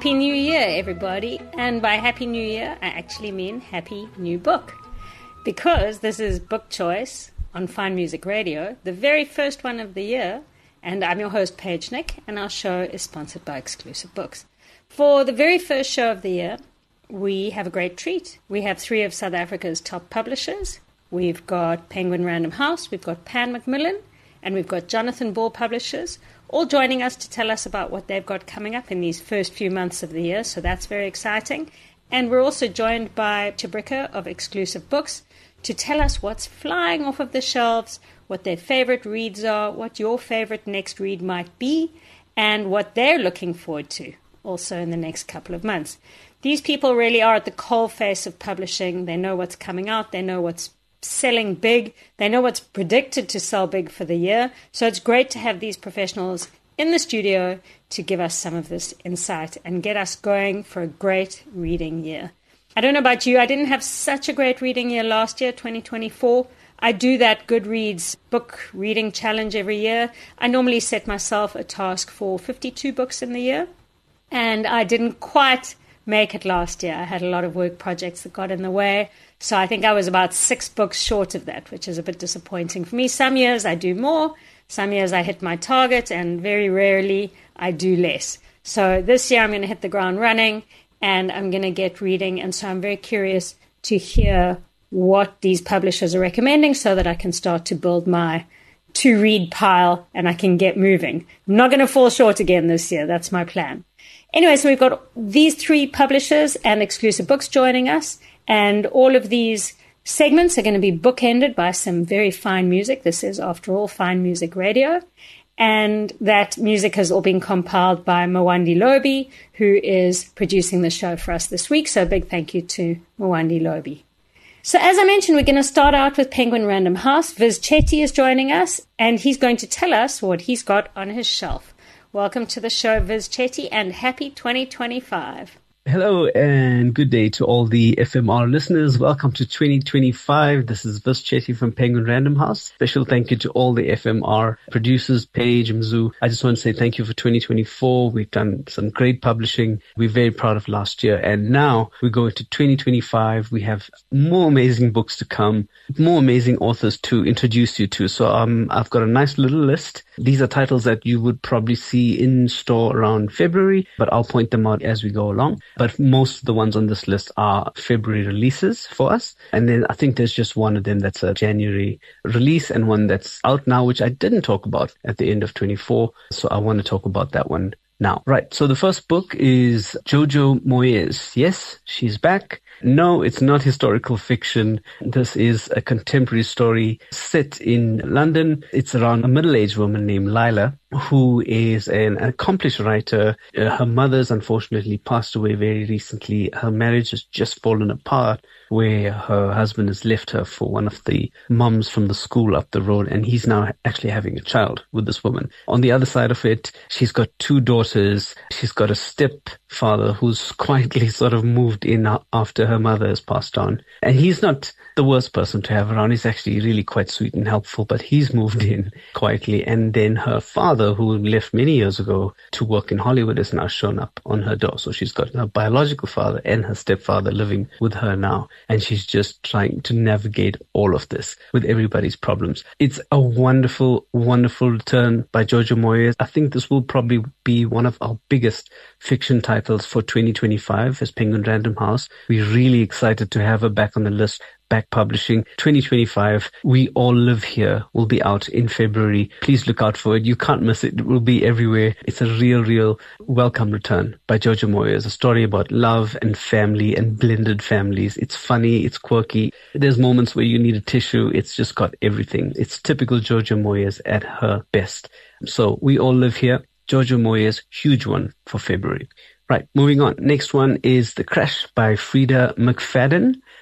Happy New Year, everybody. And by Happy New Year, I actually mean Happy New Book. Because this is Book Choice on Fine Music Radio, the very first one of the year, and I'm your host, Paige Nick, and our show is sponsored by Exclusive Books. For the very first show of the year, we have a great treat. We have 3 of South Africa's top publishers. We've got Penguin Random House, we've got Pan Macmillan, and we've got Jonathan Ball Publishers, all joining us to tell us about what they've got coming up in these first few months of the year, so that's very exciting. And we're also joined by Chabrika of Exclusive Books to tell us what's flying off of the shelves, what their favorite reads are, what your favorite next read might be, and what they're looking forward to also in the next couple of months. These people really are at the coalface of publishing. They know what's coming out. They know what's selling big. They know what's predicted to sell big for the year. So it's great to have these professionals in the studio to give us some of this insight and get us going for a great reading year. I don't know about you. I didn't have such a great reading year last year, 2024. I do that Goodreads book reading challenge every year. I normally set myself a task for 52 books in the year, and I didn't quite make it last year. I had a lot of work projects that got in the way, so I think I was about 6 books short of that, which is a bit disappointing for me. Some years I do more, some years I hit my target, and very rarely I do less. So this year I'm going to hit the ground running, and I'm going to get reading, and so I'm very curious to hear what these publishers are recommending so that I can start to build my to-read pile and I can get moving. I'm not going to fall short again this year. That's my plan. Anyway, so we've got these 3 publishers and Exclusive Books joining us, and all of these segments are going to be bookended by some very fine music. This is, after all, Fine Music Radio. And that music has all been compiled by Mwandi Lobi, who is producing the show for us this week. So a big thank you to Mwandi Lobi. So as I mentioned, we're going to start out with Penguin Random House. Viz Chetty is joining us, and he's going to tell us what he's got on his shelf. Welcome to the show, Viz Chetty, and happy 2025. Hello and good day to all the FMR listeners. Welcome to 2025. This is Viz Chetty from Penguin Random House. Special thank you to all the FMR producers, Paige, Mzu. I just want to say thank you for 2024. We've done some great publishing. We're very proud of last year. And now we go into 2025. We have more amazing books to come, more amazing authors to introduce you to. So I've got a nice little list. These are titles that you would probably see in store around February, but I'll point them out as we go along. But most of the ones on this list are February releases for us. And then I think there's just one of them that's a January release and one that's out now, which I didn't talk about at the end of 24. So I want to talk about that one now. Right. So the first book is Jojo Moyes. Yes, she's back. No, it's not historical fiction. This is a contemporary story set in London. It's around a middle-aged woman named Lila, who is an accomplished writer. Her mother's unfortunately passed away very recently. Her marriage has just fallen apart, where her husband has left her for one of the mums from the school up the road, and he's now actually having a child with this woman. On the other side of it, she's got 2 daughters. She's got a stepfather who's quietly sort of moved in after her mother has passed on. And he's not the worst person to have around. He's actually really quite sweet and helpful, but he's moved in quietly. And then her father, who left many years ago to work in Hollywood, has now shown up on her door. So she's got her biological father and her stepfather living with her now. And she's just trying to navigate all of this with everybody's problems. It's a wonderful, wonderful return by Jojo Moyes. I think this will probably be one of our biggest fiction titles for 2025 as Penguin Random House. We're really excited to have her back on the list, back publishing. 2025, We All Live Here will be out in February. Please look out for it. You can't miss it. It will be everywhere. It's a real welcome return by Jojo Moyes, a story about love and family and blended families. It's funny. It's quirky. There's moments where you need a tissue. It's just got everything. It's typical Jojo Moyes at her best. So We All Live Here, Jojo Moyes, huge one for February. Right, moving on. Next one is The Crash by Frida McFadden.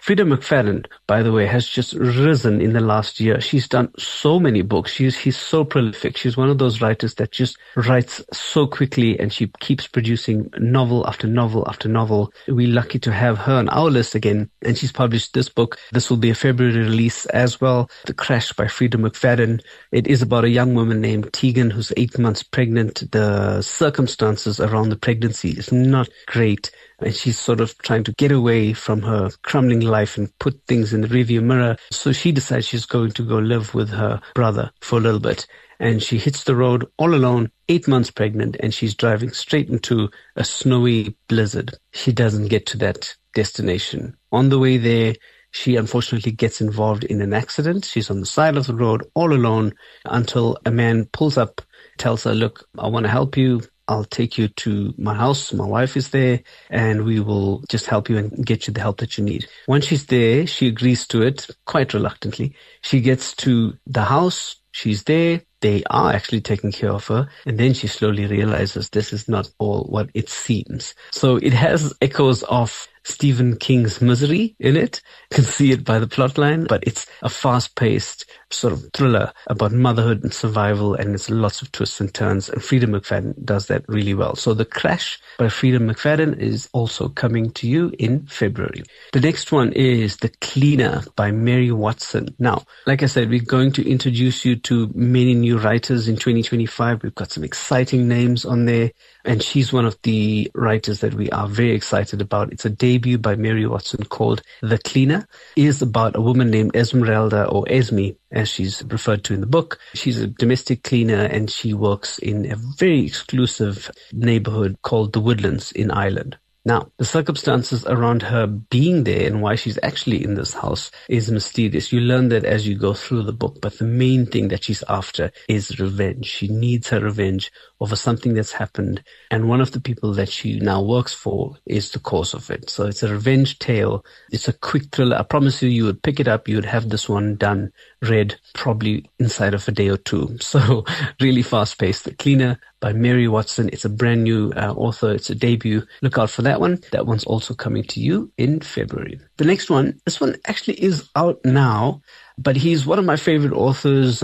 Frida McFadden, by the way, has just risen in the last year. She's done so many books. She's so prolific. She's one of those writers that just writes so quickly, and she keeps producing novel after novel after novel. We're lucky to have her on our list again, and she's published this book. This will be a February release as well. The Crash by Frida McFadden. It is about a young woman named Tegan who's 8 months pregnant. The circumstances around the pregnancy is not great. And she's sort of trying to get away from her crumbling life and put things in the rearview mirror. So she decides she's going to go live with her brother for a little bit. And she hits the road all alone, 8 months pregnant, and she's driving straight into a snowy blizzard. She doesn't get to that destination. On the way there, she unfortunately gets involved in an accident. She's on the side of the road all alone until a man pulls up, tells her, look, I want to help you. I'll take you to my house. My wife is there, and we will just help you and get you the help that you need. Once she's there, she agrees to it quite reluctantly. She gets to the house. She's there. They are actually taking care of her. And then she slowly realizes this is not all what it seems. So it has echoes of Stephen King's Misery in it. You can see it by the plot line, but it's a fast-paced sort of thriller about motherhood and survival, and it's lots of twists and turns, and Frida McFadden does that really well. So The Crash by Frida McFadden is also coming to you in February. The next one is The Cleaner by Mary Watson. Now, like I said, we're going to introduce you to many new writers in 2025. We've got some exciting names on there, and she's one of the writers that we are very excited about. It's a debut by Mary Watson called The Cleaner. It is about a woman named Esmeralda, or Esme, as she's referred to in the book. She's a domestic cleaner, and she works in a very exclusive neighborhood called the Woodlands in Ireland. Now, the circumstances around her being there and why she's actually in this house is mysterious. You learn that as you go through the book, but the main thing that she's after is revenge. She needs her revenge over something that's happened, and one of the people that she now works for is the cause of it. So it's a revenge tale. It's a quick thriller. I promise you would pick it up. You would have this one done, read probably inside of a day or two. So really fast-paced. The Cleaner by Mary Watson. It's a brand new author. It's a debut. Look out for that one. That one's also coming to you in February. The next one, this one actually is out now, but he's one of my favorite authors.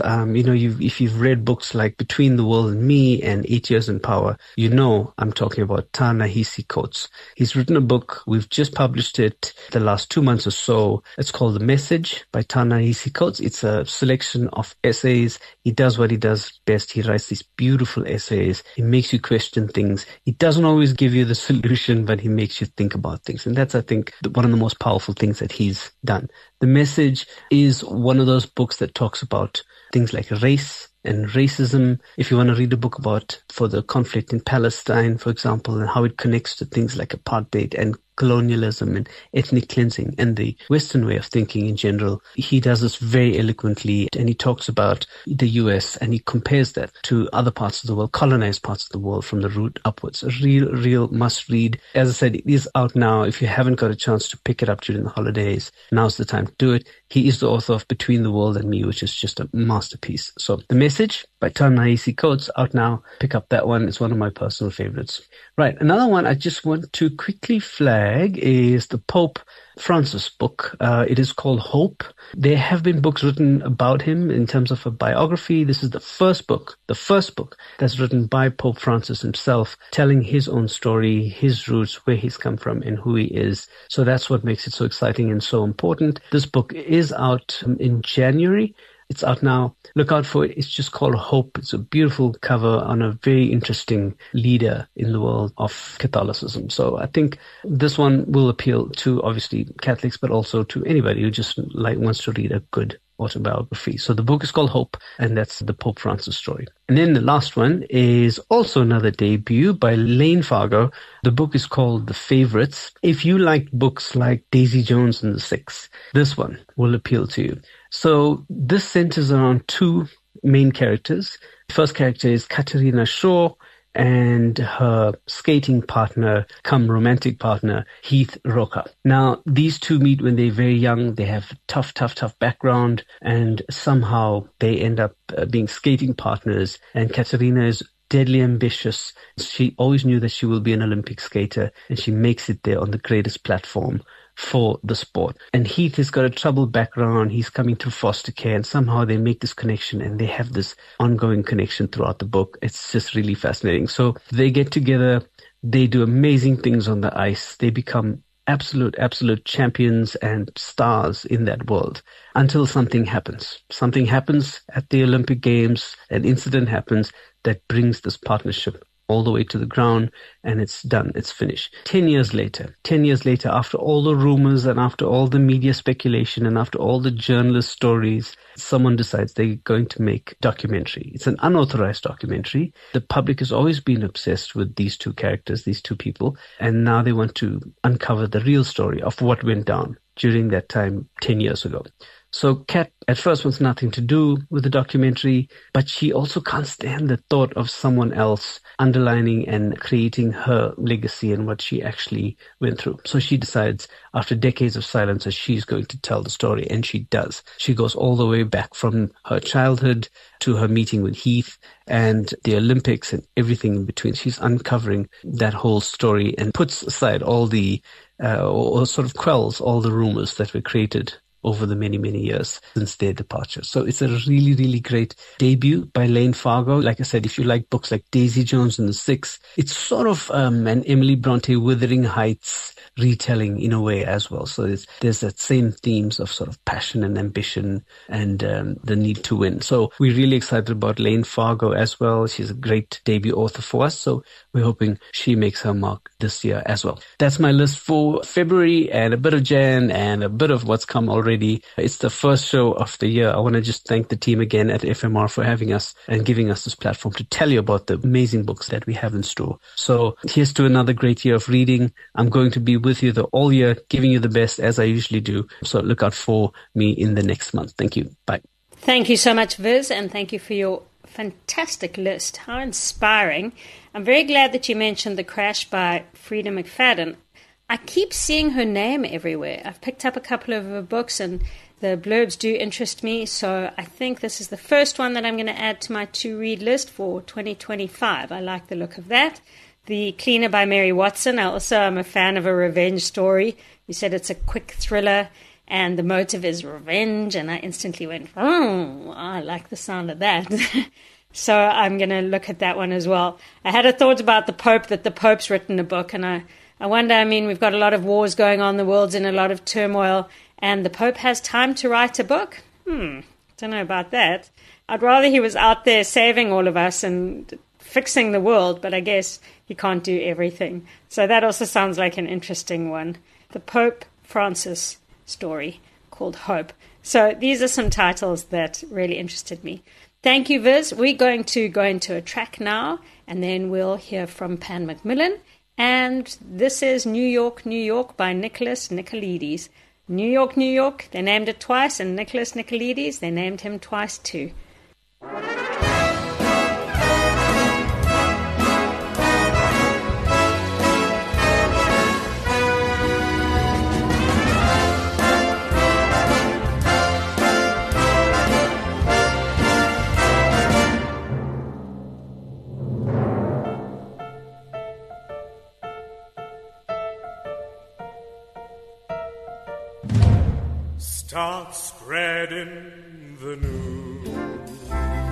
If you've read books like Between the World and Me and 8 Years in Power, you know I'm talking about Ta-Nehisi Coates. He's written a book. We've just published it the last 2 months or so. It's called The Message by Ta-Nehisi Coates. It's a selection of essays. He does what he does best. He writes these beautiful essays. He makes you question things. He doesn't always give you the solution, but he makes you think about things. And that's, I think, one of the most powerful things that he's done. The Message is one of those books that talks about things like race and racism. If you want to read a book for the conflict in Palestine, for example, and how it connects to things like apartheid and colonialism and ethnic cleansing and the Western way of thinking in general, he does this very eloquently, and he talks about the US and he compares that to other parts of the world, colonized parts of the world, from the root upwards. A real must read. As I said, it is out now. If you haven't got a chance to pick it up during the holidays, now's the time to do it. He is the author of Between the World and Me, which is just a masterpiece. So The Message by Ta-Nehisi Coates, out now. Pick up that one. It's one of my personal favorites. Right. Another one I just want to quickly flag is the Pope Francis book. It is called Hope. There have been books written about him in terms of a biography. This is the first book that's written by Pope Francis himself, telling his own story, his roots, where he's come from and who he is. So that's what makes it so exciting and so important. This book is out in January. It's out now. Look out for it. It's just called Hope. It's a beautiful cover on a very interesting leader in the world of Catholicism. So I think this one will appeal to obviously Catholics, but also to anybody who just wants to read a good autobiography. So the book is called Hope, and that's the Pope Francis story. And then the last one is also another debut by Lane Fargo. The book is called The Favorites. If you like books like Daisy Jones and the Six, this one will appeal to you. So this centers around two main characters. The first character is Katerina Shaw and her skating partner, come romantic partner, Heath Roca. Now, these two meet when they're very young. They have tough background, and somehow they end up being skating partners. And Katerina is deadly ambitious. She always knew that she will be an Olympic skater, and she makes it there on the greatest platform for the sport. And Heath has got a troubled background. He's coming through foster care, and somehow they make this connection, and they have this ongoing connection throughout the book. It's just really fascinating. So they get together. They do amazing things on the ice. They become absolute champions and stars in that world until something happens. Something happens at the Olympic Games. An incident happens that brings this partnership all the way to the ground, and it's done. It's finished. 10 years later, after all the rumors and after all the media speculation and after all the journalist stories, someone decides they're going to make a documentary. It's an unauthorized documentary. The public has always been obsessed with these two characters, these two people, and now they want to uncover the real story of what went down during that time 10 years ago. So Kat at first wants nothing to do with the documentary, but she also can't stand the thought of someone else underlining and creating her legacy and what she actually went through. So she decides, after decades of silence, that she's going to tell the story, and she does. She goes all the way back from her childhood to her meeting with Heath and the Olympics and everything in between. She's uncovering that whole story and puts aside all the, or sort of quells all the rumors that were created over the many, many years since their departure. So it's a really, really great debut by Lane Fargo. Like I said, if you like books like Daisy Jones and the Six, it's sort of an Emily Bronte Wuthering Heights retelling in a way as well. So there's that same themes of sort of passion and ambition and the need to win. So we're really excited about Lane Fargo as well. She's a great debut author for us. So we're hoping she makes her mark this year as well. That's my list for February, and a bit of Jan and a bit of what's come already. It's the first show of the year. I want to just thank the team again at FMR for having us and giving us this platform to tell you about the amazing books that we have in store. So here's to another great year of reading. I'm going to be with you the all year, giving you the best as I usually do. So look out for me in the next month. Thank you. Bye. Thank you so much, Viz, and thank you for your fantastic list. How inspiring. I'm very glad that you mentioned The Crash by Frida McFadden. I keep seeing her name everywhere. I've picked up a couple of her books and the blurbs do interest me, so I think this is the first one that I'm going to add to my to-read list for 2025. I like the look of that. The Cleaner by Mary Watson. I also am a fan of a revenge story. You said it's a quick thriller and the motive is revenge, and I instantly went, oh, I like the sound of that. So I'm going to look at that one as well. I had a thought about the Pope, that the Pope's written a book, and I wonder, I mean, we've got a lot of wars going on, the world's in a lot of turmoil, and the Pope has time to write a book? Don't know about that. I'd rather he was out there saving all of us and fixing the world, but I guess he can't do everything. So that also sounds like an interesting one. The Pope Francis story called Hope. So these are some titles that really interested me. Thank you, Viz. We're going to go into a track now, and then we'll hear from Pan Macmillan. And this is New York, New York by Nicholas Nicolaides. New York, New York, they named it twice, and Nicholas Nicolaides, they named him twice too. Start spreading the news.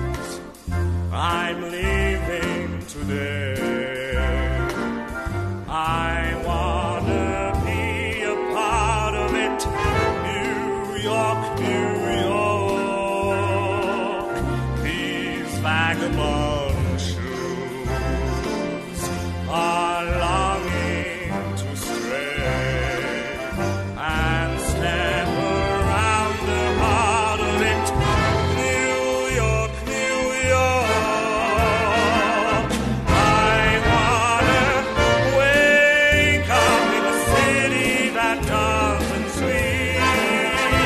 I'm leaving today. I wanna be a part of it. New York, New York. These vagabond shoes are longing to stray and step around the heart of it. New York, New York. I wanna wake up in a city that doesn't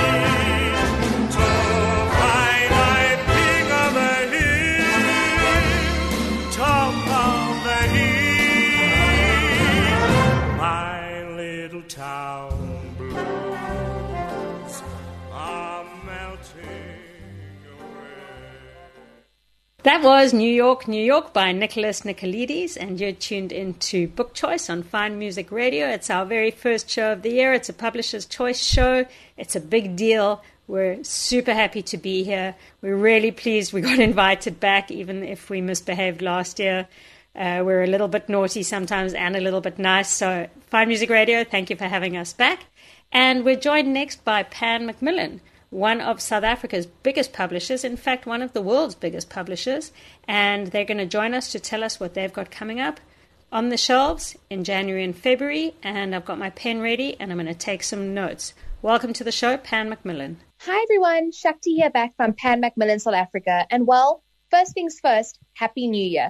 sleep, to find I'm king of the hill, That was New York, New York by Nicholas Nicolaides, and you're tuned into Book Choice on Fine Music Radio. It's our very first show of the year. It's a Publisher's Choice show. It's a big deal. We're super happy to be here. We're really pleased we got invited back, even if we misbehaved last year. We're a little bit naughty sometimes and a little bit nice. So Fine Music Radio, thank you for having us back. And we're joined next by Pan Macmillan, one of South Africa's biggest publishers, in fact, one of the world's biggest publishers. And they're going to join us to tell us what they've got coming up on the shelves in January and February. And I've got my pen ready and I'm going to take some notes. Welcome to the show, Pan Macmillan. Hi, everyone. Shakti here back from Pan Macmillan, South Africa. And well, first things first, Happy New Year.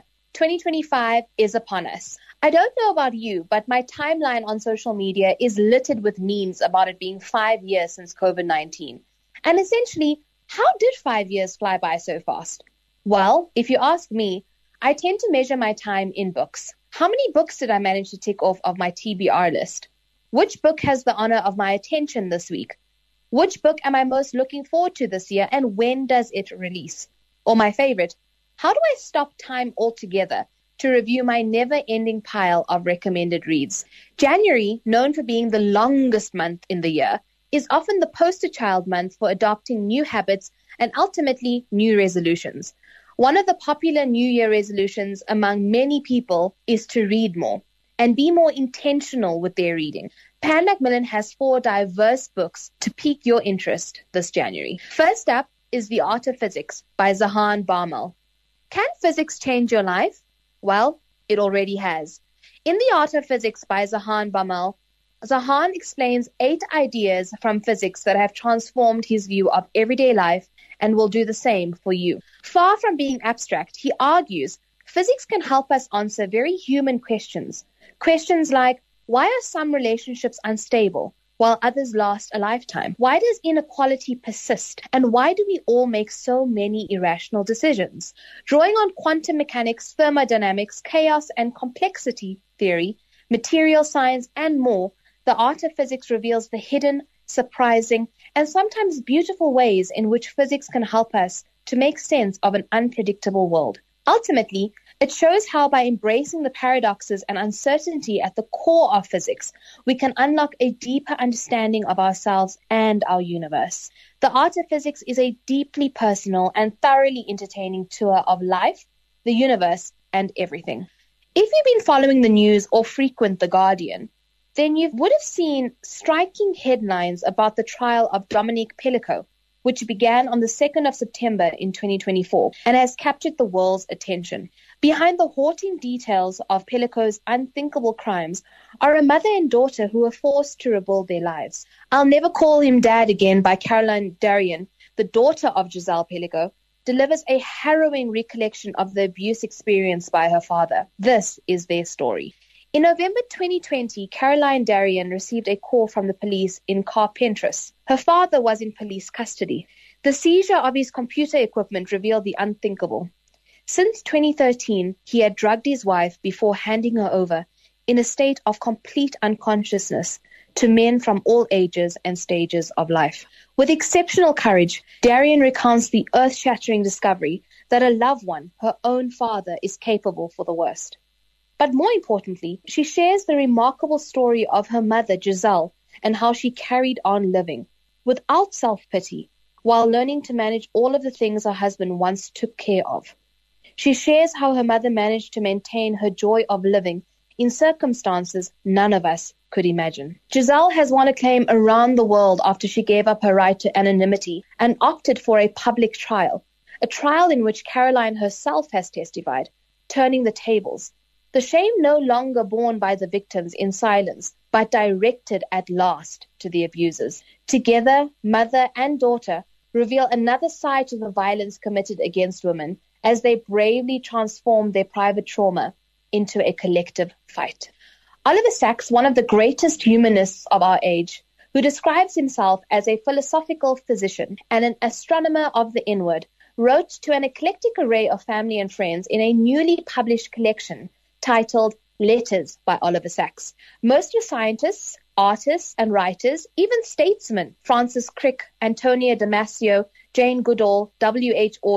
2025 is upon us. I don't know about you, but my timeline on social media is littered with memes about it being 5 years since COVID-19. And essentially, how did 5 years fly by so fast? Well, if you ask me, I tend to measure my time in books. How many books did I manage to tick off of my TBR list? Which book has the honor of my attention this week? Which book am I most looking forward to this year, and when does it release? Or my favorite, how do I stop time altogether to review my never-ending pile of recommended reads? January, known for being the longest month in the year, is often the poster child month for adopting new habits and ultimately new resolutions. One of the popular New Year resolutions among many people is to read more and be more intentional with their reading. Pan Macmillan has 4 diverse books to pique your interest this January. First up is The Art of Physics by Zahan Bamel. Can physics change your life? Well, it already has. In The Art of Physics by Zahan Bamel, Zahan explains 8 ideas from physics that have transformed his view of everyday life and will do the same for you. Far from being abstract, he argues physics can help us answer very human questions. Questions like, why are some relationships unstable while others last a lifetime? Why does inequality persist? And why do we all make so many irrational decisions? Drawing on quantum mechanics, thermodynamics, chaos and complexity theory, material science, and more, The Art of Physics reveals the hidden, surprising, and sometimes beautiful ways in which physics can help us to make sense of an unpredictable world. Ultimately, it shows how by embracing the paradoxes and uncertainty at the core of physics, we can unlock a deeper understanding of ourselves and our universe. The Art of Physics is a deeply personal and thoroughly entertaining tour of life, the universe, and everything. If you've been following the news or frequent The Guardian, then you would have seen striking headlines about the trial of Dominique Pellicot, which began on the 2nd of September in 2024 and has captured the world's attention. Behind the haunting details of Pellicot's unthinkable crimes are a mother and daughter who were forced to rebuild their lives. I'll Never Call Him Dad Again by Caroline Darrian, the daughter of Giselle Pellicot, delivers a harrowing recollection of the abuse experienced by her father. This is their story. In November 2020, Caroline Darrian received a call from the police in Carpentras. Her father was in police custody. The seizure of his computer equipment revealed the unthinkable. Since 2013, he had drugged his wife before handing her over in a state of complete unconsciousness to men from all ages and stages of life. With exceptional courage, Darrian recounts the earth-shattering discovery that a loved one, her own father, is capable for the worst. But more importantly, she shares the remarkable story of her mother, Giselle, and how she carried on living without self-pity while learning to manage all of the things her husband once took care of. She shares how her mother managed to maintain her joy of living in circumstances none of us could imagine. Giselle has won acclaim around the world after she gave up her right to anonymity and opted for a public trial, a trial in which Caroline herself has testified, turning the tables. The shame no longer borne by the victims in silence, but directed at last to the abusers. Together, mother and daughter reveal another side to the violence committed against women as they bravely transform their private trauma into a collective fight. Oliver Sacks, one of the greatest humanists of our age, who describes himself as a philosophical physician and an astronomer of the inward, wrote to an eclectic array of family and friends in a newly published collection titled Letters by Oliver Sacks. Most were scientists, artists, and writers, even statesmen, Francis Crick, Antonia Damasio, Jane Goodall, W.H. Auden,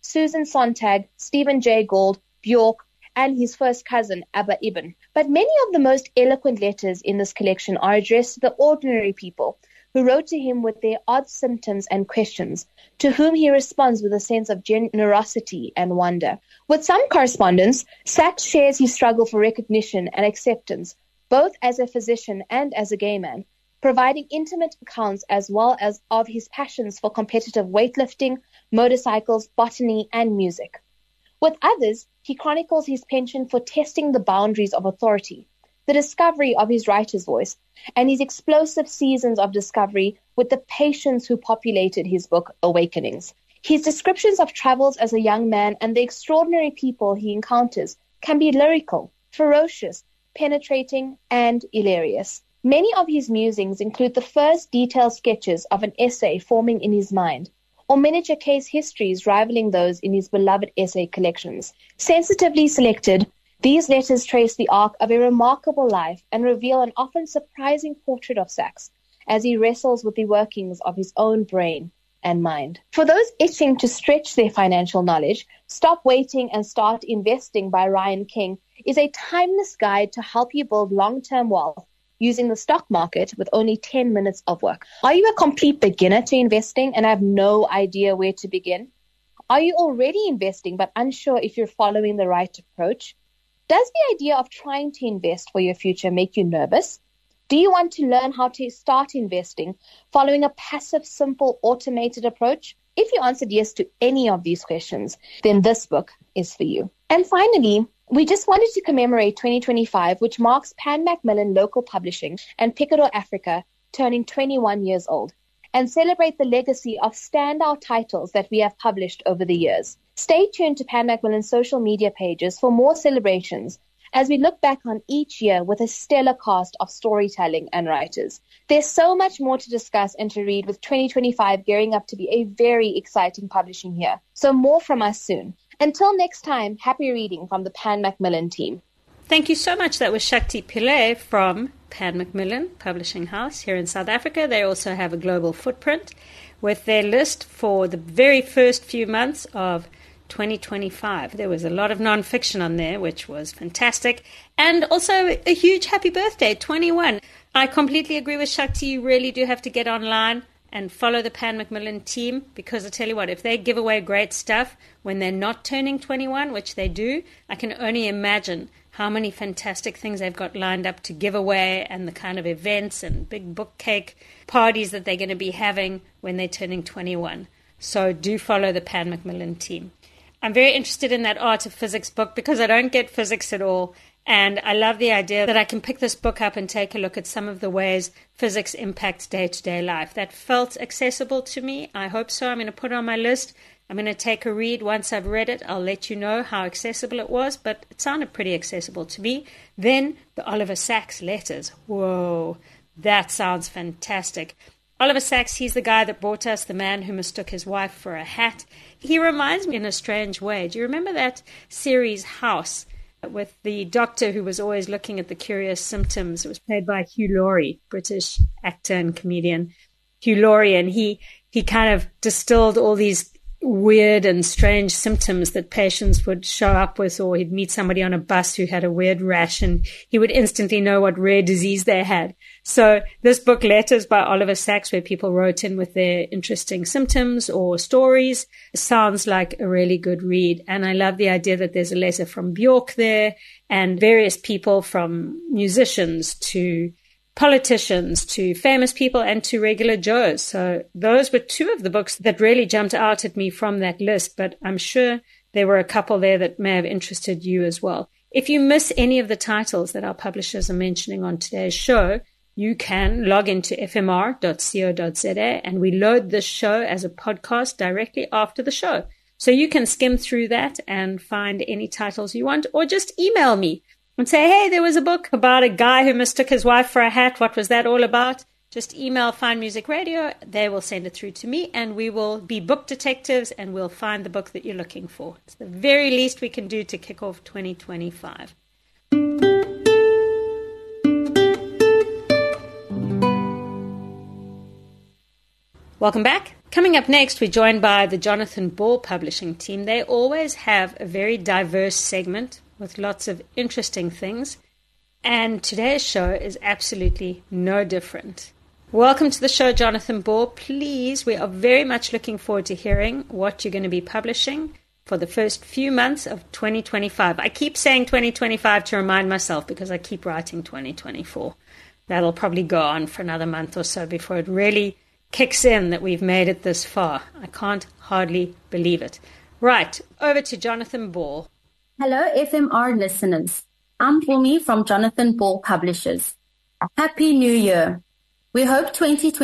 Susan Sontag, Stephen Jay Gould, Bjork, and his first cousin, Abba Ibn. But many of the most eloquent letters in this collection are addressed to the ordinary people who wrote to him with their odd symptoms and questions, to whom he responds with a sense of generosity and wonder. With some correspondence, Sachs shares his struggle for recognition and acceptance, both as a physician and as a gay man, providing intimate accounts as well as of his passions for competitive weightlifting, motorcycles, botany, and music. With others, he chronicles his penchant for testing the boundaries of authority, the discovery of his writer's voice, and his explosive seasons of discovery with the patients who populated his book, Awakenings. His descriptions of travels as a young man and the extraordinary people he encounters can be lyrical, ferocious, penetrating, and hilarious. Many of his musings include the first detailed sketches of an essay forming in his mind, or miniature case histories rivaling those in his beloved essay collections. Sensitively selected, these letters trace the arc of a remarkable life and reveal an often surprising portrait of Sachs as he wrestles with the workings of his own brain and mind. For those itching to stretch their financial knowledge, Stop Waiting and Start Investing by Ryan King is a timeless guide to help you build long-term wealth using the stock market with only 10 minutes of work. Are you a complete beginner to investing and have no idea where to begin? Are you already investing but unsure if you're following the right approach? Does the idea of trying to invest for your future make you nervous? Do you want to learn how to start investing following a passive, simple, automated approach? If you answered yes to any of these questions, then this book is for you. And finally, we just wanted to commemorate 2025, which marks Pan Macmillan Local Publishing and Picador Africa turning 21 years old, and celebrate the legacy of standout titles that we have published over the years. Stay tuned to Pan Macmillan's social media pages for more celebrations as we look back on each year with a stellar cast of storytelling and writers. There's so much more to discuss and to read, with 2025 gearing up to be a very exciting publishing year. So more from us soon. Until next time, happy reading from the Pan Macmillan team. Thank you so much. That was Shakti Pillay from Pan Macmillan Publishing House here in South Africa. They also have a global footprint with their list for the very first few months of 2025. There was a lot of non-fiction on there, which was fantastic. And also a huge happy birthday, 21. I completely agree with Shakti. You really do have to get online and follow the Pan Macmillan team, because I tell you what, if they give away great stuff when they're not turning 21, which they do, I can only imagine how many fantastic things they've got lined up to give away, and the kind of events and big book cake parties that they're going to be having when they're turning 21. So do follow the Pan Macmillan team. I'm very interested in that Art of Physics book because I don't get physics at all. And I love the idea that I can pick this book up and take a look at some of the ways physics impacts day-to-day life. That felt accessible to me. I hope so. I'm going to put it on my list. I'm going to take a read. Once I've read it, I'll let you know how accessible it was, but it sounded pretty accessible to me. Then the Oliver Sacks letters. Whoa, that sounds fantastic. Oliver Sacks, he's the guy that brought us The Man Who Mistook His Wife for a Hat. He reminds me in a strange way. Do you remember that series House with the doctor who was always looking at the curious symptoms? It was played by Hugh Laurie, British actor and comedian Hugh Laurie, and he kind of distilled all these weird and strange symptoms that patients would show up with, or he'd meet somebody on a bus who had a weird rash and he would instantly know what rare disease they had. So this book, Letters by Oliver Sacks, where people wrote in with their interesting symptoms or stories, sounds like a really good read. And I love the idea that there's a letter from Bjork there, and various people, from musicians to politicians to famous people and to regular Joes. So those were two of the books that really jumped out at me from that list, but I'm sure there were a couple there that may have interested you as well. If you miss any of the titles that our publishers are mentioning on today's show, you can log into fmr.co.za, and we load this show as a podcast directly after the show. So you can skim through that and find any titles you want, or just email me and say, hey, there was a book about a guy who mistook his wife for a hat. What was that all about? Just email Fine Music Radio. They will send it through to me, and we will be book detectives, and we'll find the book that you're looking for. It's the very least we can do to kick off 2025. Welcome back. Coming up next, we're joined by the Jonathan Ball publishing team. They always have a very diverse segment with lots of interesting things, and today's show is absolutely no different. Welcome to the show, Jonathan Ball. Please, we are very much looking forward to hearing what you're going to be publishing for the first few months of 2025. I keep saying 2025 to remind myself because I keep writing 2024. That'll probably go on for another month or so before it really kicks in that we've made it this far. I can't hardly believe it. Right, over to Jonathan Ball. Hello, FMR listeners. I'm Bumi from Jonathan Ball Publishers. Happy New Year. We hope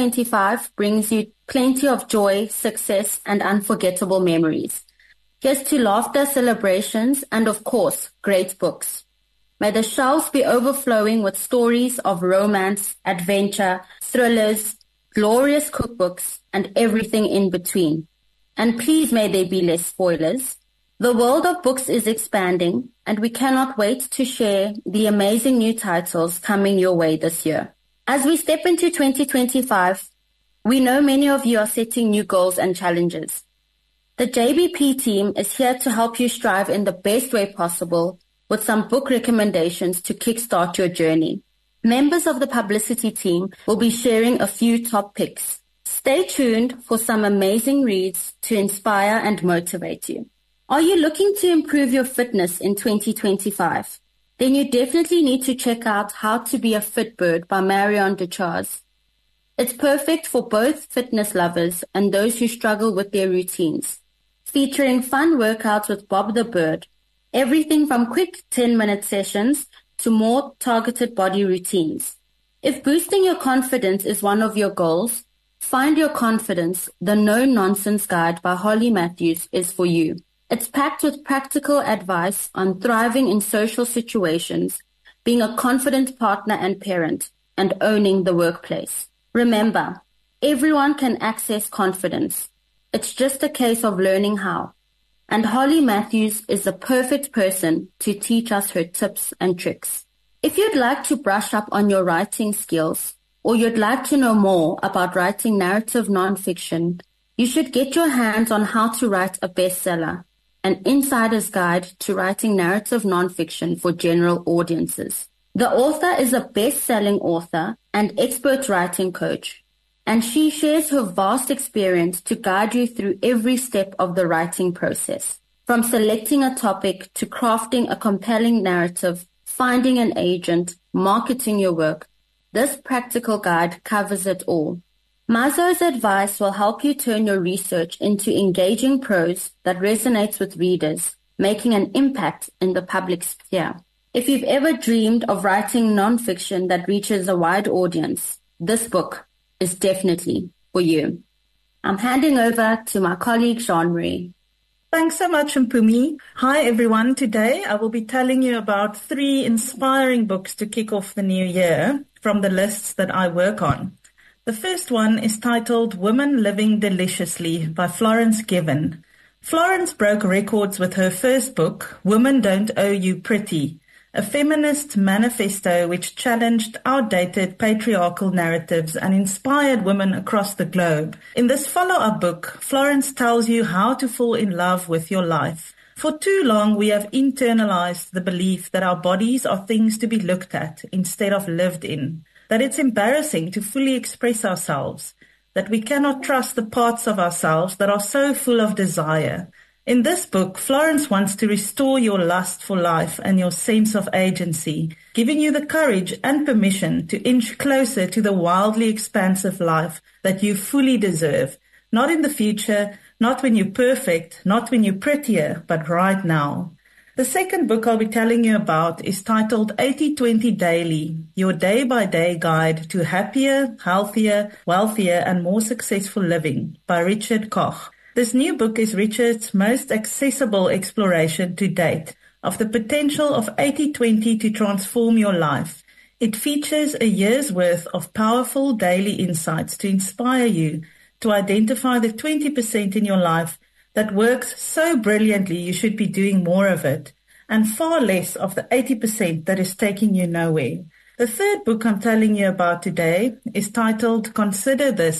2025 brings you plenty of joy, success, and unforgettable memories. Here's to laughter, celebrations, and of course, great books. May the shelves be overflowing with stories of romance, adventure, thrillers, glorious cookbooks, and everything in between. And please may there be less spoilers. The world of books is expanding, and we cannot wait to share the amazing new titles coming your way this year. As we step into 2025, we know many of you are setting new goals and challenges. The JBP team is here to help you strive in the best way possible with some book recommendations to kickstart your journey. Members of the publicity team will be sharing a few top picks. Stay tuned for some amazing reads to inspire and motivate you. Are you looking to improve your fitness in 2025? Then you definitely need to check out How to Be a Fit Bird by Marion Duchars. It's perfect for both fitness lovers and those who struggle with their routines. Featuring fun workouts with Bob the Bird, everything from quick 10-minute sessions to more targeted body routines. If boosting your confidence is one of your goals, Find Your Confidence, the No-Nonsense Guide by Holly Matthews is for you. It's packed with practical advice on thriving in social situations, being a confident partner and parent, and owning the workplace. Remember, everyone can access confidence. It's just a case of learning how. And Holly Matthews is the perfect person to teach us her tips and tricks. If you'd like to brush up on your writing skills, or you'd like to know more about writing narrative nonfiction, you should get your hands on How to Write a Bestseller, an insider's guide to writing narrative nonfiction for general audiences. The author is a best-selling author and expert writing coach, and she shares her vast experience to guide you through every step of the writing process, from selecting a topic to crafting a compelling narrative, finding an agent, marketing your work. This practical guide covers it all. Mazo's advice will help you turn your research into engaging prose that resonates with readers, making an impact in the public sphere. If you've ever dreamed of writing nonfiction that reaches a wide audience, this book is definitely for you. I'm handing over to my colleague, Jean-Marie. Thanks so much, Mpumi. Hi, everyone. Today, I will be telling you about 3 inspiring books to kick off the new year from the lists that I work on. The first one is titled Women Living Deliciously by Florence Given. Florence broke records with her first book, Women Don't Owe You Pretty, a feminist manifesto which challenged outdated patriarchal narratives and inspired women across the globe. In this follow-up book, Florence tells you how to fall in love with your life. For too long, we have internalized the belief that our bodies are things to be looked at instead of lived in, that it's embarrassing to fully express ourselves, that we cannot trust the parts of ourselves that are so full of desire. In this book, Florence wants to restore your lust for life and your sense of agency, giving you the courage and permission to inch closer to the wildly expansive life that you fully deserve. Not in the future, not when you're perfect, not when you're prettier, but right now. The second book I'll be telling you about is titled 80-20 Daily, Your Day-by-Day Guide to Happier, Healthier, Wealthier, and More Successful Living by Richard Koch. This new book is Richard's most accessible exploration to date of the potential of 80-20 to transform your life. It features a year's worth of powerful daily insights to inspire you to identify the 20% in your life that works so brilliantly you should be doing more of it, and far less of the 80% that is taking you nowhere. The third book I'm telling you about today is titled Consider This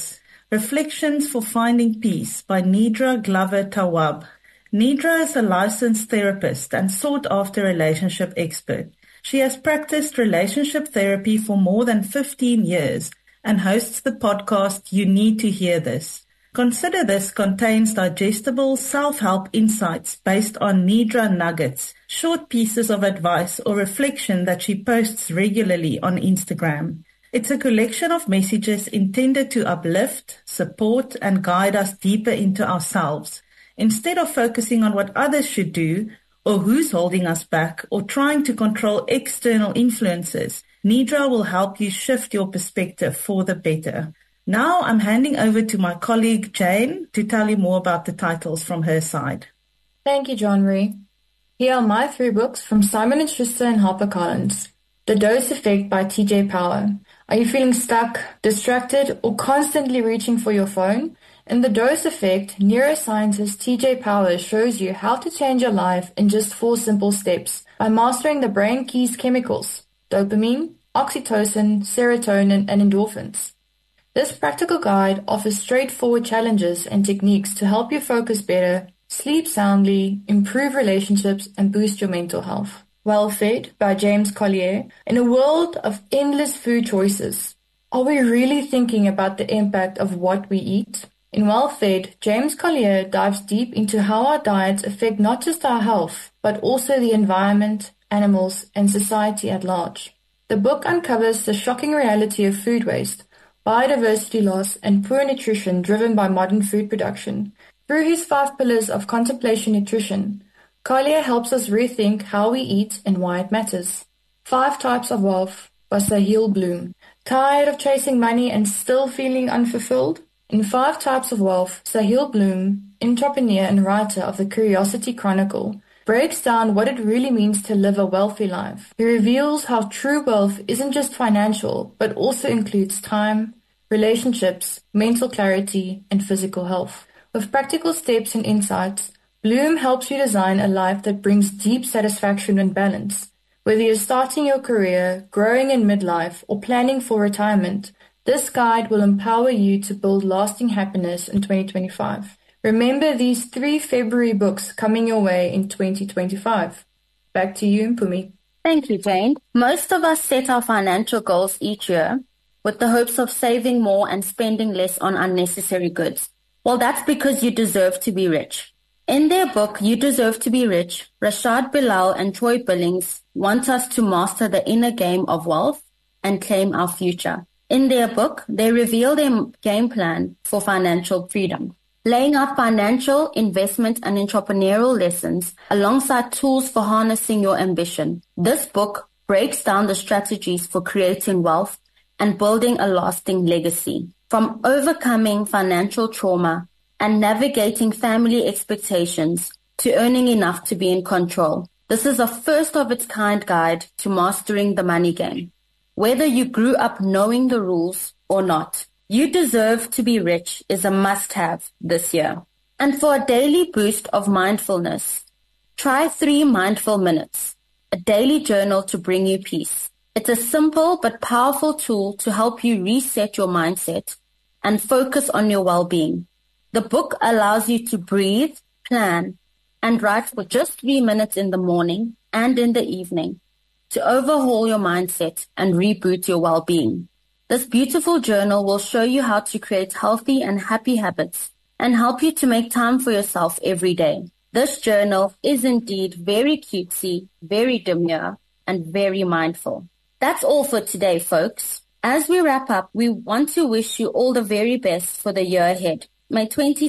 Reflections for Finding Peace by Nidra Glover Tawwab. Nidra is a licensed therapist and sought-after relationship expert. She has practiced relationship therapy for more than 15 years and hosts the podcast You Need to Hear This. Consider This contains digestible self-help insights based on Nidra nuggets, short pieces of advice or reflection that she posts regularly on Instagram. It's a collection of messages intended to uplift, support, and guide us deeper into ourselves. Instead of focusing on what others should do, or who's holding us back, or trying to control external influences, Nidra will help you shift your perspective for the better. Now I'm handing over to my colleague Jane to tell you more about the titles from her side. Thank you, John Marie. Here are my 3 books from Simon & Schuster and HarperCollins. The Dose Effect by T.J. Power. Are you feeling stuck, distracted, or constantly reaching for your phone? In The Dose Effect, neuroscientist T.J. Power shows you how to change your life in just 4 simple steps by mastering the brain keys chemicals: dopamine, oxytocin, serotonin, and endorphins. This practical guide offers straightforward challenges and techniques to help you focus better, sleep soundly, improve relationships, and boost your mental health. Well Fed by James Collier. In a world of endless food choices, are we really thinking about the impact of what we eat? In Well Fed, James Collier dives deep into how our diets affect not just our health, but also the environment, animals, and society at large. The book uncovers the shocking reality of food waste, biodiversity loss, and poor nutrition driven by modern food production. Through his 5 pillars of contemplation nutrition, Collier helps us rethink how we eat and why it matters. 5 Types of Wealth by Sahil Bloom. Tired of chasing money and still feeling unfulfilled? In 5 Types of Wealth, Sahil Bloom, entrepreneur and writer of the Curiosity Chronicle, breaks down what it really means to live a wealthy life. He reveals how true wealth isn't just financial, but also includes time, relationships, mental clarity, and physical health. With practical steps and insights, Bloom helps you design a life that brings deep satisfaction and balance. Whether you're starting your career, growing in midlife, or planning for retirement, this guide will empower you to build lasting happiness in 2025. Remember these 3 February books coming your way in 2025. Back to you, Mpumi. Thank you, Jane. Most of us set our financial goals each year with the hopes of saving more and spending less on unnecessary goods. Well, that's because you deserve to be rich. In their book, You Deserve to Be Rich, Rashad Bilal and Troy Billings want us to master the inner game of wealth and claim our future. In their book, they reveal their game plan for financial freedom, laying out financial, investment, and entrepreneurial lessons alongside tools for harnessing your ambition. This book breaks down the strategies for creating wealth and building a lasting legacy. From overcoming financial trauma and navigating family expectations to earning enough to be in control. This is a first-of-its-kind guide to mastering the money game. Whether you grew up knowing the rules or not, You Deserve to Be Rich is a must-have this year. And for a daily boost of mindfulness, try 3 mindful minutes, a daily journal to bring you peace. It's a simple but powerful tool to help you reset your mindset and focus on your well-being. The book allows you to breathe, plan, and write for just 3 minutes in the morning and in the evening to overhaul your mindset and reboot your well-being. This beautiful journal will show you how to create healthy and happy habits and help you to make time for yourself every day. This journal is indeed very cutesy, very demure, and very mindful. That's all for today, folks. As we wrap up, we want to wish you all the very best for the year ahead. May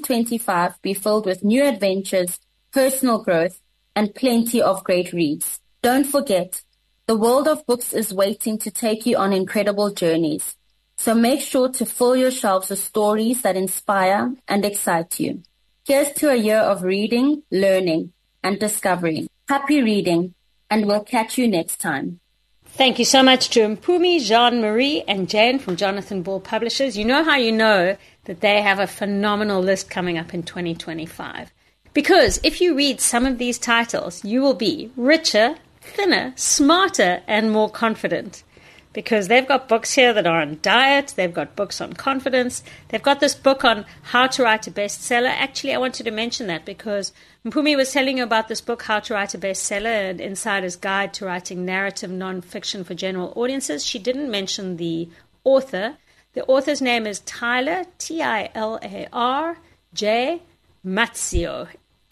2025 be filled with new adventures, personal growth, and plenty of great reads. Don't forget, the world of books is waiting to take you on incredible journeys. So make sure to fill your shelves with stories that inspire and excite you. Here's to a year of reading, learning, and discovery. Happy reading, and we'll catch you next time. Thank you so much to Mpumi, Jean-Marie, and Jane from Jonathan Ball Publishers. You know how you know that they have a phenomenal list coming up in 2025. Because if you read some of these titles, you will be richer, thinner, smarter, and more confident. because they've got books here that are on diet, they've got books on confidence, they've got this book on how to write a bestseller. Actually, I wanted to mention that because Mpumi was telling you about this book, How to Write a Bestseller, an insider's guide to writing narrative nonfiction for general audiences. She didn't mention the author. The author's name is Tyler, Tilar, J. Mazzeo,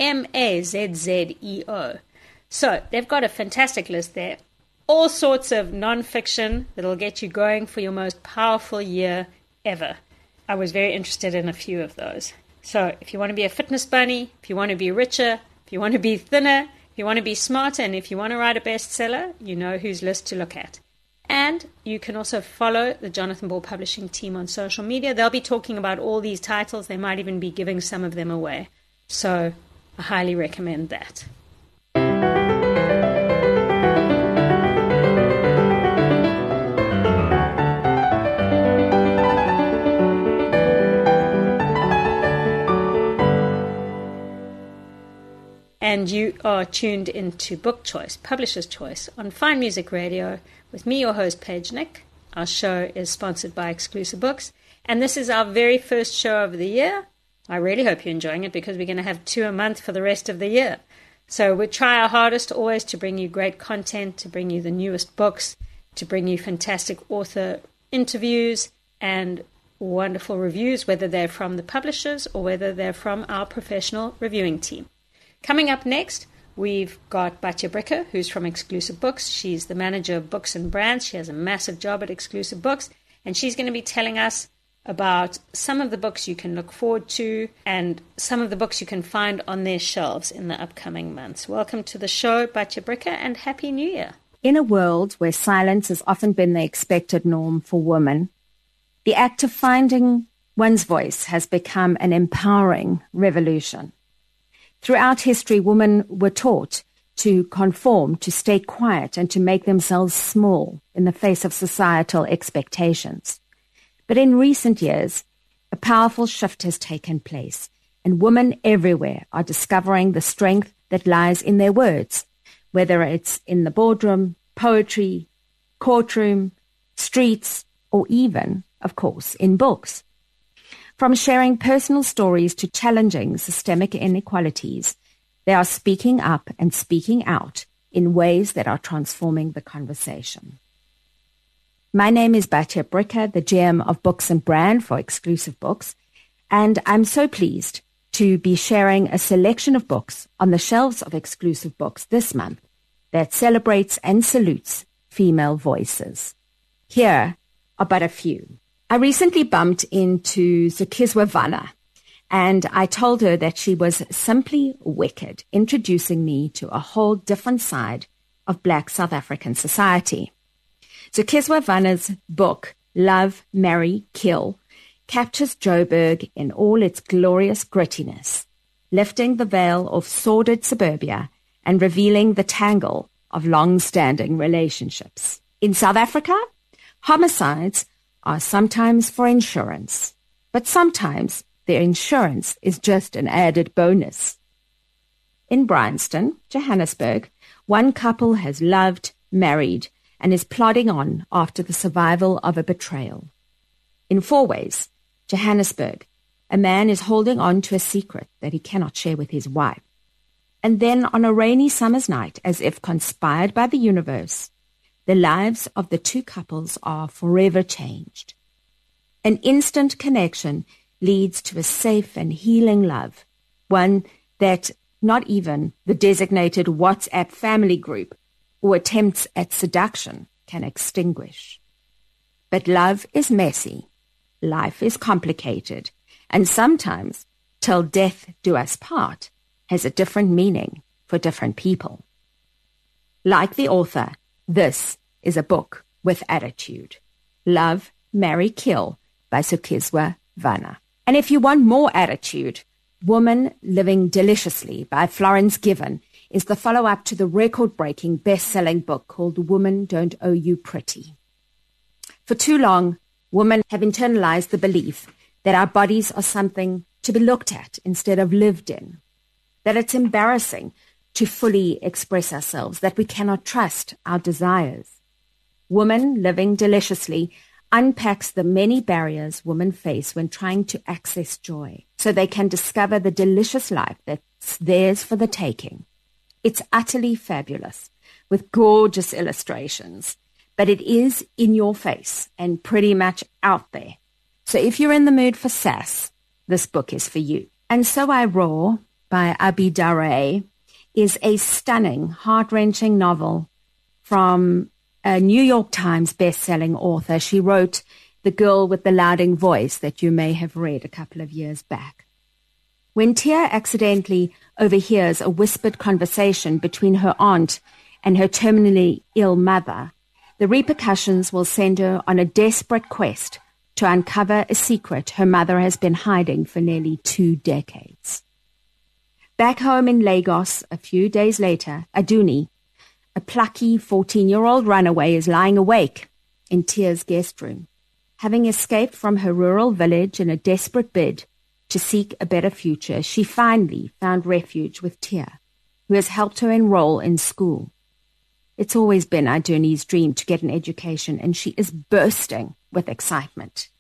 Mazzeo. So they've got a fantastic list there. All sorts of nonfiction that'll get you going for your most powerful year ever. I was very interested in a few of those. So if you want to be a fitness bunny, if you want to be richer, if you want to be thinner, if you want to be smarter, and if you want to write a bestseller, you know whose list to look at. And you can also follow the Jonathan Ball Publishing team on social media. They'll be talking about all these titles. They might even be giving some of them away. So I highly recommend that. And you are tuned into Book Choice, Publisher's Choice, on Fine Music Radio with me, your host, Paige Nick. Our show is sponsored by Exclusive Books, and this is our very first show of the year. I really hope you're enjoying it because we're going to have 2 a month for the rest of the year. So we try our hardest always to bring you great content, to bring you the newest books, to bring you fantastic author interviews and wonderful reviews, whether they're from the publishers or whether they're from our professional reviewing team. Coming up next, we've got Batya Bricker, who's from Exclusive Books. She's the manager of books and brands. She has a massive job at Exclusive Books, and she's going to be telling us about some of the books you can look forward to and some of the books you can find on their shelves in the upcoming months. Welcome to the show, Batya Bricker, and Happy New Year. In a world where silence has often been the expected norm for women, the act of finding one's voice has become an empowering revolution. Throughout history, women were taught to conform, to stay quiet, and to make themselves small in the face of societal expectations. But in recent years, a powerful shift has taken place, and women everywhere are discovering the strength that lies in their words, whether it's in the boardroom, poetry, courtroom, streets, or even, of course, in books. From sharing personal stories to challenging systemic inequalities, they are speaking up and speaking out in ways that are transforming the conversation. My name is Batya Bricker, the GM of Books and Brand for Exclusive Books, and I'm so pleased to be sharing a selection of books on the shelves of Exclusive Books this month that celebrates and salutes female voices. Here are but a few. I recently bumped into Zukiswa Vanna, and I told her that she was simply wicked, introducing me to a whole different side of Black South African society. Zukiswa Vanna's book, Love, Marry, Kill, captures Joburg in all its glorious grittiness, lifting the veil of sordid suburbia and revealing the tangle of long-standing relationships. In South Africa, homicides are sometimes for insurance, but sometimes their insurance is just an added bonus. In Bryanston, Johannesburg, one couple has loved, married, and is plodding on after the survival of a betrayal. In Fourways, Johannesburg, a man is holding on to a secret that he cannot share with his wife. And then on a rainy summer's night, as if conspired by the universe, the lives of the two couples are forever changed. An instant connection leads to a safe and healing love, one that not even the designated WhatsApp family group or attempts at seduction can extinguish. But love is messy, life is complicated, and sometimes, till death do us part, has a different meaning for different people. Like the author, this is a book with attitude. Love, Marry, Kill by Zukiswa Vanna. And if you want more attitude, Woman Living Deliciously by Florence Given is the follow-up to the record-breaking best-selling book called Women Don't Owe You Pretty. For too long, women have internalized the belief that our bodies are something to be looked at instead of lived in, that it's embarrassing to fully express ourselves, that we cannot trust our desires. Woman Living Deliciously unpacks the many barriers women face when trying to access joy so they can discover the delicious life that's theirs for the taking. It's utterly fabulous with gorgeous illustrations, but it is in your face and pretty much out there. So if you're in the mood for sass, this book is for you. And So I Roar by Abi Daré is a stunning, heart-wrenching novel from a New York Times best-selling author. She wrote The Girl with the Louding Voice that you may have read a couple of years back. When Tia accidentally overhears a whispered conversation between her aunt and her terminally ill mother, the repercussions will send her on a desperate quest to uncover a secret her mother has been hiding for nearly 2 decades. Back home in Lagos, a few days later, Aduni, a plucky 14-year-old runaway, is lying awake in Tia's guest room. Having escaped from her rural village in a desperate bid to seek a better future, she finally found refuge with Tia, who has helped her enroll in school. It's always been Aduni's dream to get an education, and she is bursting with excitement.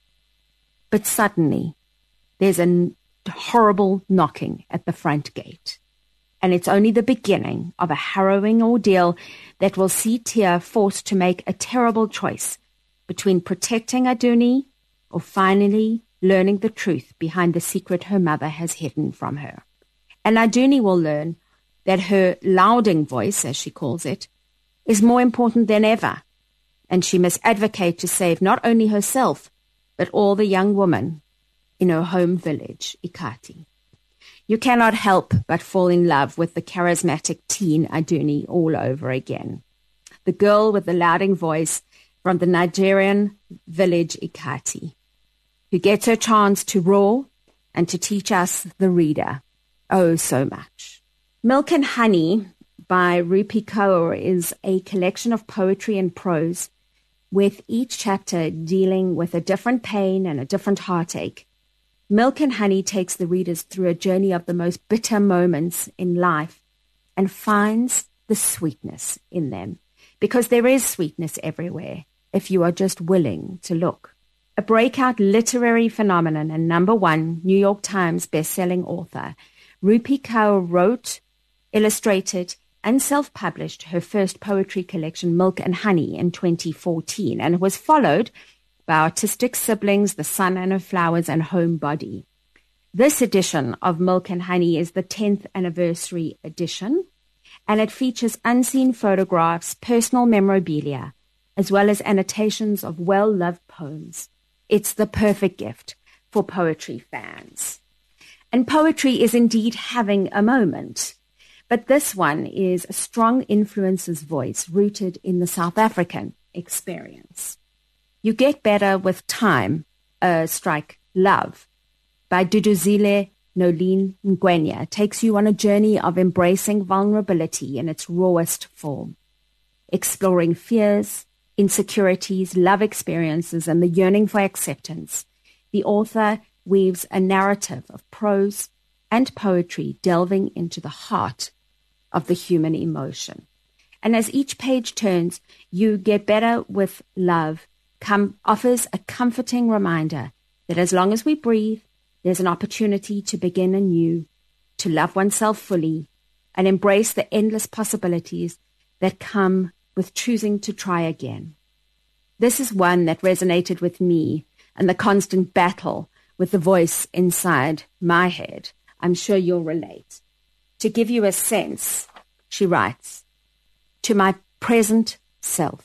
But suddenly, there's a horrible knocking at the front gate. And it's only the beginning of a harrowing ordeal that will see Tia forced to make a terrible choice between protecting Aduni or finally learning the truth behind the secret her mother has hidden from her. And Aduni will learn that her louding voice, as she calls it, is more important than ever, and she must advocate to save not only herself, but all the young women in her home village, Ikati. You cannot help but fall in love with the charismatic teen Aduni all over again. The girl with the louding voice from the Nigerian village Ikati, who gets her chance to roar and to teach us, the reader, oh so much. Milk and Honey by Rupi Kaur is a collection of poetry and prose, with each chapter dealing with a different pain and a different heartache. Milk and Honey takes the readers through a journey of the most bitter moments in life and finds the sweetness in them, because there is sweetness everywhere if you are just willing to look. A breakout literary phenomenon and #1 New York Times bestselling author, Rupi Kaur wrote, illustrated, and self-published her first poetry collection, Milk and Honey, in 2014, and it was followed by artistic siblings, The Sun and Her Flowers, and Homebody. This edition of Milk and Honey is the 10th anniversary edition, and it features unseen photographs, personal memorabilia, as well as annotations of well-loved poems. It's the perfect gift for poetry fans. And poetry is indeed having a moment. But this one is a strong influencer's voice rooted in the South African experience. You Get Better with Time, Strike Love by Duduzile Nolene Ngwenya takes you on a journey of embracing vulnerability in its rawest form, exploring fears, insecurities, love experiences, and the yearning for acceptance. The author weaves a narrative of prose and poetry delving into the heart of the human emotion. And as each page turns, You Get Better with Love offers a comforting reminder that as long as we breathe, there's an opportunity to begin anew, to love oneself fully, and embrace the endless possibilities that come with choosing to try again. This is one that resonated with me and the constant battle with the voice inside my head. I'm sure you'll relate. To give you a sense, she writes, to my present self,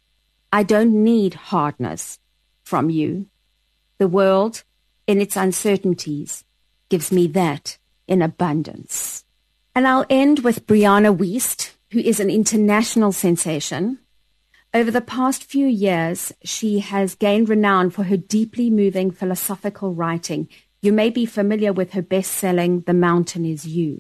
I don't need hardness from you. The world, in its uncertainties, gives me that in abundance. And I'll end with Brianna Wiest, who is an international sensation. Over the past few years, she has gained renown for her deeply moving philosophical writing. You may be familiar with her best-selling The Mountain Is You.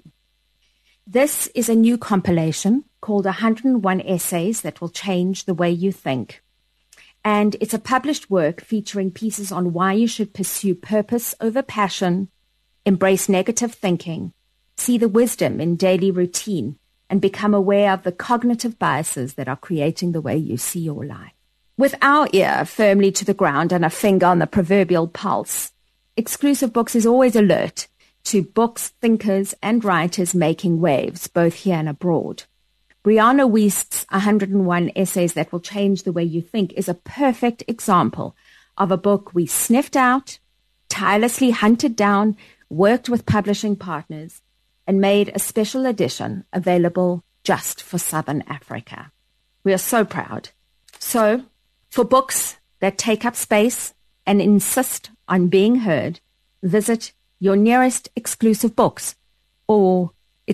This is a new compilation called 101 Essays That Will Change the Way You Think. And it's a published work featuring pieces on why you should pursue purpose over passion, embrace negative thinking, see the wisdom in daily routine, and become aware of the cognitive biases that are creating the way you see your life. With our ear firmly to the ground and a finger on the proverbial pulse, Exclusive Books is always alert to books, thinkers, and writers making waves, both here and abroad. Brianna Wiest's 101 Essays That Will Change the Way You Think is a perfect example of a book we sniffed out, tirelessly hunted down, worked with publishing partners, and made a special edition available just for Southern Africa. We are so proud. So, for books that take up space and insist on being heard, visit your nearest Exclusive Books or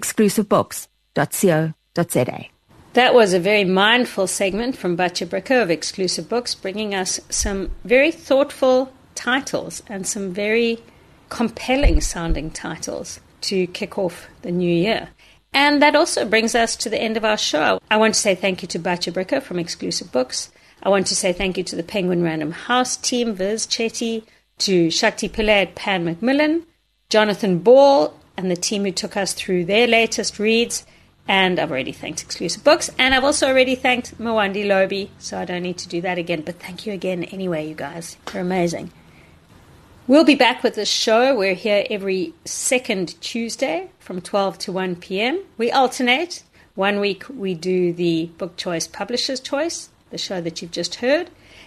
exclusivebooks.co.za. That was a very mindful segment from Batya Bricker of Exclusive Books, bringing us some very thoughtful titles and some very compelling sounding titles to kick off the new year. And that also brings us to the end of our show. I want to say thank you to Batya Bricker from Exclusive Books. I want to say thank you to the Penguin Random House team, Viz Chetty, to Shakti Pillay at Pan Macmillan, Jonathan Ball, and the team who took us through their latest reads. And I've already thanked Exclusive Books, and I've also already thanked Mwandi Lobi, so I don't need to do that again. But thank you again anyway, you guys. You're amazing. We'll be back with this show. We're here every second Tuesday from 12 to 1 p.m. We alternate. 1 week we do the Book Choice Publisher's Choice, the show that you've just heard.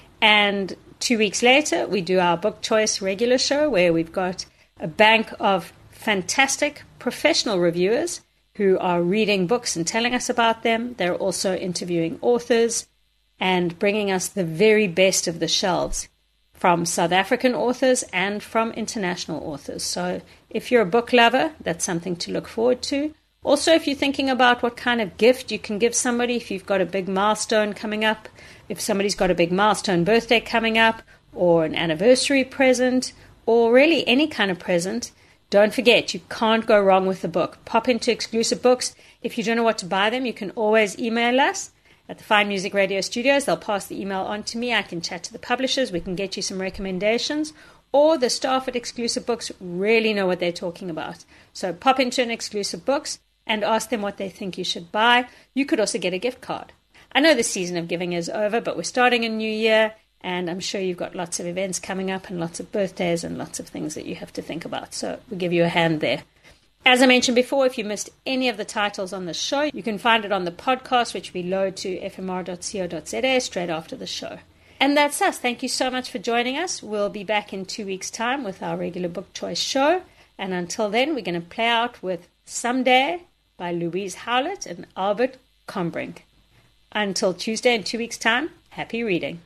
And 2 weeks later, we do our Book Choice regular show, where we've got a bank of fantastic professional reviewers who are reading books and telling us about them. They're also interviewing authors and bringing us the very best of the shelves from South African authors and from international authors. So if you're a book lover, that's something to look forward to. Also, if you're thinking about what kind of gift you can give somebody, if you've got a big milestone coming up, if somebody's got a big milestone birthday coming up, or an anniversary present, or really any kind of present, don't forget, you can't go wrong with the book. Pop into Exclusive Books. If you don't know what to buy them, you can always email us at the Fine Music Radio Studios. They'll pass the email on to me. I can chat to the publishers. We can get you some recommendations. Or the staff at Exclusive Books really know what they're talking about. So pop into an Exclusive Books and ask them what they think you should buy. You could also get a gift card. I know the season of giving is over, but we're starting a new year, and I'm sure you've got lots of events coming up and lots of birthdays and lots of things that you have to think about. So we'll give you a hand there. As I mentioned before, if you missed any of the titles on the show, you can find it on the podcast, which we load to fmr.co.za straight after the show. And that's us. Thank you so much for joining us. We'll be back in 2 weeks' time with our regular book choice show. And until then, we're going to play out with Someday by Louise Howlett and Albert Combrink. Until Tuesday in 2 weeks' time, happy reading.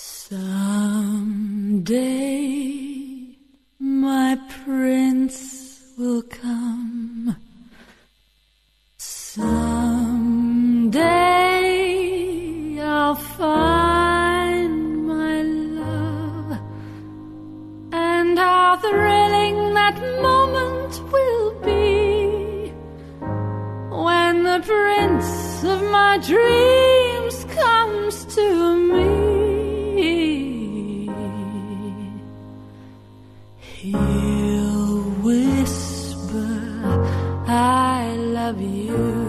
Someday my prince will come. Someday I'll find my love, and how thrilling that moment will be when the prince of my dreams comes to me. He'll whisper, I love you,